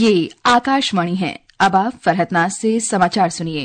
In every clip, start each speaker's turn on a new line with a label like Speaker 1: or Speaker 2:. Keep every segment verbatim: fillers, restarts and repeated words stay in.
Speaker 1: ये आकाशवाणी है। अब आप फरहतनाज से समाचार सुनिए।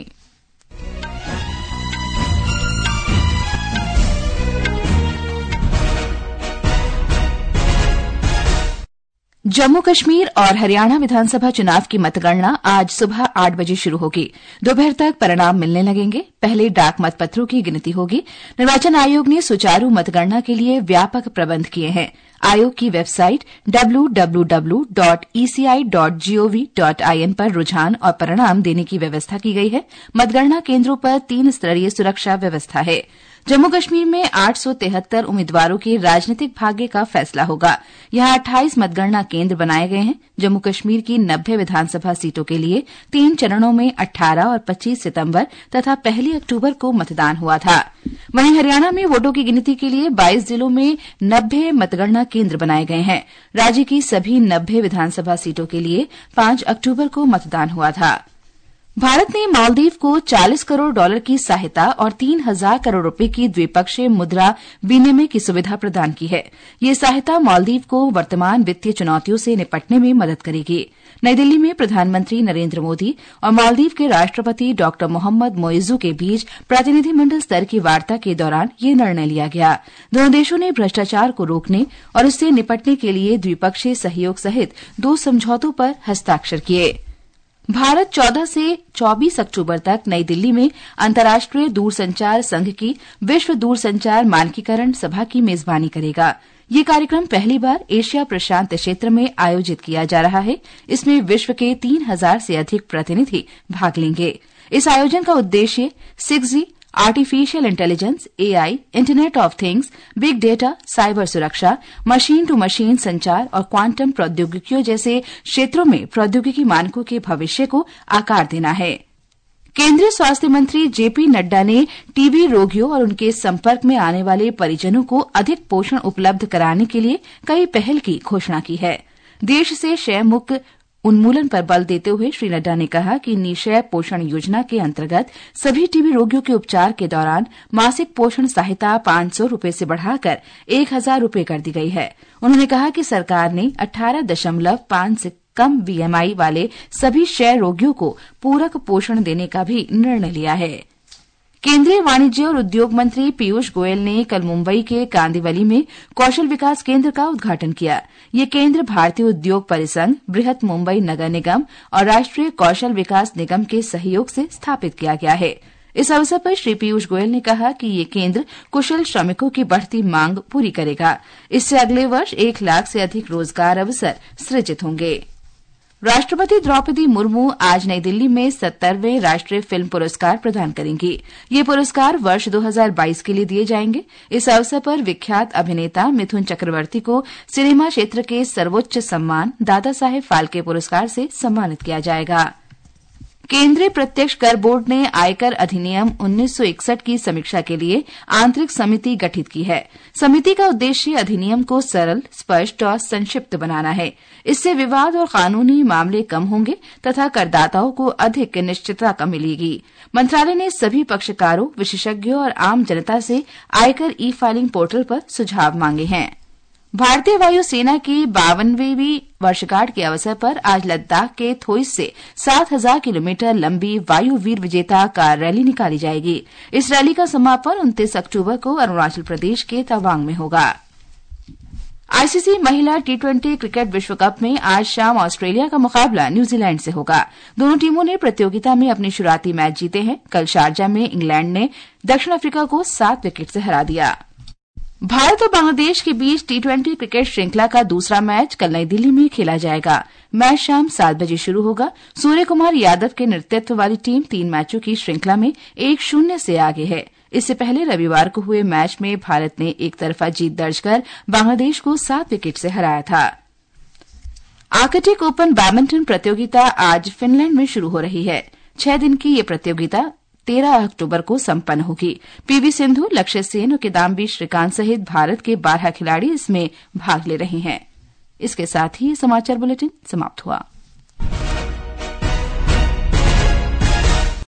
Speaker 1: जम्मू कश्मीर और हरियाणा विधानसभा चुनाव की मतगणना आज सुबह आठ बजे शुरू होगी। दोपहर तक परिणाम मिलने लगेंगे। पहले डाक मतपत्रों की गिनती होगी। निर्वाचन आयोग ने सुचारू मतगणना के लिए व्यापक प्रबंध किए हैं। आयोग की website W W W dot E C I dot gov dot I N पर रुझान और परिणाम देने की व्यवस्था की गई है। मतगणना केन्द्रों पर तीन स्तरीय सुरक्षा व्यवस्था है। जम्मू कश्मीर में आठ सौ तिहत्तर उम्मीदवारों के राजनीतिक भाग्य का फैसला होगा। यहां अट्ठाईस मतगणना केन्द्र बनाए गए हैं। जम्मू कश्मीर की नब्बे विधानसभा सीटों के लिए तीन चरणों में अठारह और पच्चीस सितंबर तथा पहली अक्टूबर को मतदान हुआ था। वहीं हरियाणा में वोटों की गिनती के लिए बाईस जिलों में नब्बे मतगणना केन्द्र बनाए गए हैं। राज्य की सभी नब्बे विधानसभा सीटों के लिए पांच अक्टूबर को मतदान हुआ था। भारत ने मालदीव को चालीस करोड़ डॉलर की सहायता और तीन हजार करोड़ रुपए की द्विपक्षीय मुद्रा विनिमय की सुविधा प्रदान की है। ये सहायता मालदीव को वर्तमान वित्तीय चुनौतियों से निपटने में मदद करेगी। नई दिल्ली में प्रधानमंत्री नरेंद्र मोदी और मालदीव के राष्ट्रपति डॉक्टर मोहम्मद मोइजू के बीच प्रतिनिधिमंडल स्तर की वार्ता के दौरान ये निर्णय लिया गया। दोनों देशों ने भ्रष्टाचार को रोकने और उससे निपटने के लिए द्विपक्षीय सहयोग सहित दो समझौतों पर हस्ताक्षर किए। भारत चौदह से चौबीस अक्टूबर तक नई दिल्ली में अंतर्राष्ट्रीय दूरसंचार संघ की विश्व दूरसंचार मानकीकरण सभा की मेजबानी करेगा। ये कार्यक्रम पहली बार एशिया प्रशांत क्षेत्र में आयोजित किया जा रहा है। इसमें विश्व के तीन हजार से अधिक प्रतिनिधि भाग लेंगे। इस आयोजन का उद्देश्य six G, artificial intelligence, A I, internet of things, big data, cyber सुरक्षा, मशीन टू मशीन संचार और क्वांटम प्रौद्योगिकियों जैसे क्षेत्रों में प्रौद्योगिकी मानकों के भविष्य को आकार देना है। केंद्रीय स्वास्थ्य मंत्री जेपी नड्डा ने टीबी रोगियों और उनके संपर्क में आने वाले परिजनों को अधिक पोषण उपलब्ध कराने के लिए कई पहल की घोषणा की है। देश से क्षय मुक्त उन्मूलन पर बल देते हुए श्री नड्डा ने कहा कि निःक्षय पोषण योजना के अंतर्गत सभी टीबी रोगियों के उपचार के दौरान मासिक पोषण सहायता पांच सौ रूपये से बढ़ाकर एक हजार रूपये कर दी गई है। उन्होंने कहा कि सरकार ने अठारह दशमलव पांच से कम बीएमआई वाले सभी क्षय रोगियों को पूरक पोषण देने का भी निर्णय लिया है। केंद्रीय वाणिज्य और उद्योग मंत्री पीयूष गोयल ने कल मुंबई के कांदिवली में कौशल विकास केंद्र का उद्घाटन किया। ये केंद्र भारतीय उद्योग परिसंघ, बृहत मुंबई नगर निगम और राष्ट्रीय कौशल विकास निगम के सहयोग से स्थापित किया गया है। इस अवसर पर श्री पीयूष गोयल ने कहा कि ये केंद्र कुशल श्रमिकों की बढ़ती मांग पूरी करेगा। इससे अगले वर्ष एक लाख से अधिक रोजगार अवसर सृजित होंगे। राष्ट्रपति द्रौपदी मुर्मू आज नई दिल्ली में सत्तरवें राष्ट्रीय फिल्म पुरस्कार प्रदान करेंगी। ये पुरस्कार वर्ष दो हजार बाईस के लिए दिए जाएंगे। इस अवसर पर विख्यात अभिनेता मिथुन चक्रवर्ती को सिनेमा क्षेत्र के सर्वोच्च सम्मान दादा साहेब फाल्के पुरस्कार से सम्मानित किया जाएगा। केंद्रीय प्रत्यक्ष कर बोर्ड ने आयकर अधिनियम उन्नीस सौ इकसठ की समीक्षा के लिए आंतरिक समिति गठित की है। समिति का उद्देश्य अधिनियम को सरल, स्पष्ट और संक्षिप्त बनाना है। इससे विवाद और कानूनी मामले कम होंगे तथा करदाताओं को अधिक निश्चितता मिलेगी। मंत्रालय ने सभी पक्षकारों, विशेषज्ञों और आम जनता से आयकर ई फाइलिंग पोर्टल पर सुझाव मांगे हैं। भारतीय वायुसेना की बावनवीं वर्षगांठ के अवसर पर आज लद्दाख के थोइस से सात हजार किलोमीटर लंबी वायु वीर विजेता कार रैली निकाली जाएगी। इस रैली का समापन उनतीस अक्टूबर को अरुणाचल प्रदेश के तवांग में होगा। आईसीसी महिला टी ट्वेंटी क्रिकेट विश्व कप में आज शाम ऑस्ट्रेलिया का मुकाबला न्यूजीलैंड से होगा। दोनों टीमों ने प्रतियोगिता में अपने शुरुआती मैच जीते हैं। कल शारजा में इंग्लैंड ने दक्षिण अफ्रीका को सात विकेट से हरा दिया। भारत और बांग्लादेश के बीच टी ट्वेंटी क्रिकेट श्रृंखला का दूसरा मैच कल नई दिल्ली में खेला जाएगा। मैच शाम सात बजे शुरू होगा। सूर्य कुमार यादव के नेतृत्व वाली टीम तीन मैचों की श्रृंखला में एक शून्य से आगे है। इससे पहले रविवार को हुए मैच में भारत ने एक तरफा जीत दर्ज कर बांग्लादेश को सात विकेट से हराया था। आर्कटिक ओपन बैडमिंटन प्रतियोगिता आज फिनलैंड में शुरू हो रही है। छह दिन की ये प्रतियोगिता तेरह अक्टूबर को संपन्न होगी। पीवी सिंधु, लक्ष्य सेन और किदाम्बी श्रीकांत सहित भारत के बारह खिलाड़ी इसमें भाग ले रहे हैं। इसके साथ ही समाचार बुलेटिन समाप्त हुआ।